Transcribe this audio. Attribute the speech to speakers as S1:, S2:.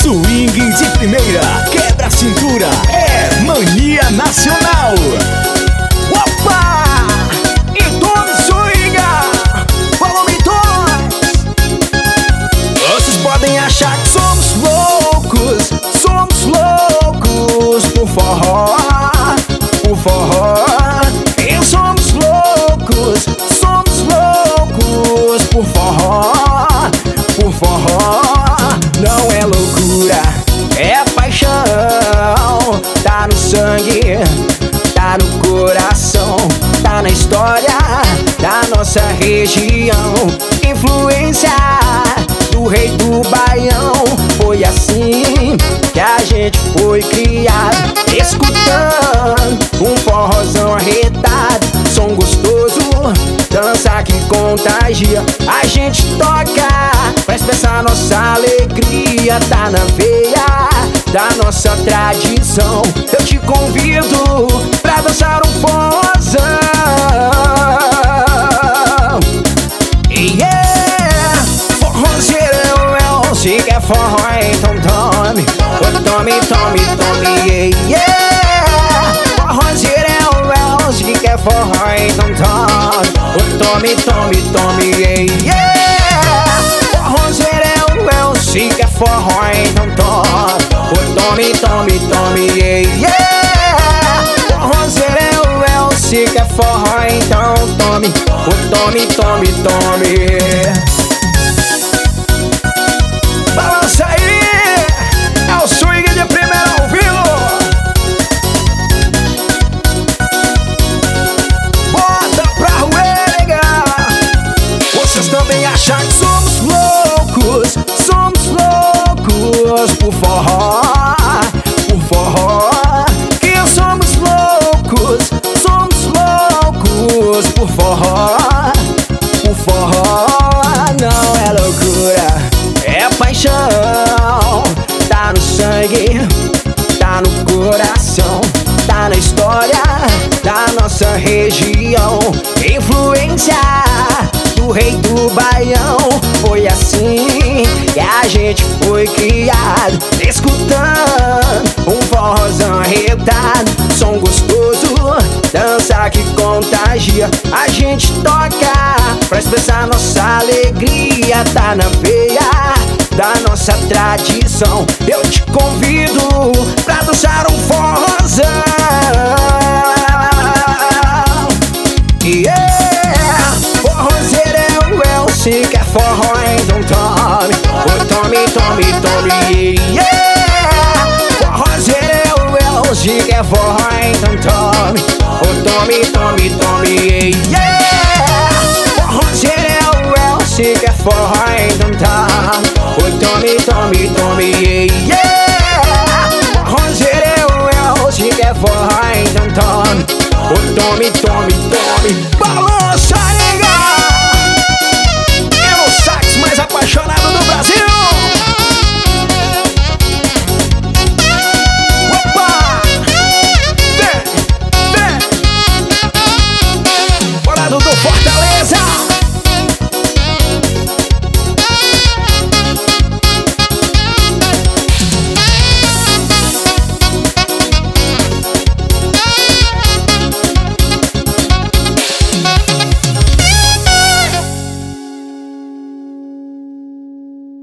S1: Swing de primeira, quebra a cintura, é mania nacional. Opa! Então swinga, follow me toys. Vocês podem achar que somos loucos por forró, por forró. E somos loucos por forró, por forró. Não é loucura, é paixão. Tá no sangue, tá no coração, tá na história da nossa região. Influência do rei do Baião. Foi assim que a gente foi criado, escutando um forrozão arretado, som gostoso, dança que contagia. A gente toca, faz pensar nossa alegria, tá na veia da nossa tradição. Eu te convido pra dançar um forrozão. Yeah! Forrozeirão, se quer forró então tome, tome, yeah! Forrozeirão, se quer forró então tome, tome, yeah! Forrozeirão, se quer forró então tome, yeah! Forrozeirão, se quer forró então tome, tome. Balança aí, é o swing de primeira ao vivo. Bota pra ruega. Vocês também acham que somos loucos por forró, por forró. Que somos loucos por forró, por forró. Não é loucura, é paixão. Tá no sangue, tá no coração, tá na história da nossa região. Influência do rei do Baião. Foi assim que a gente foi criado, escutando um forrozão arretado, som gostoso, dança que contagia. A gente toca pra expressar nossa alegria, tá na veia da nossa tradição. Eu te convido pra dançar um forrozão. Yeah! Forrozeirão, se quer forró então tome, yeah! Forrozeirão, se quer forró então tome, yeah! Forrozeirão, se quer forró então tome, yeah! Forrozeirão, se quer forró então tome, balança, nega.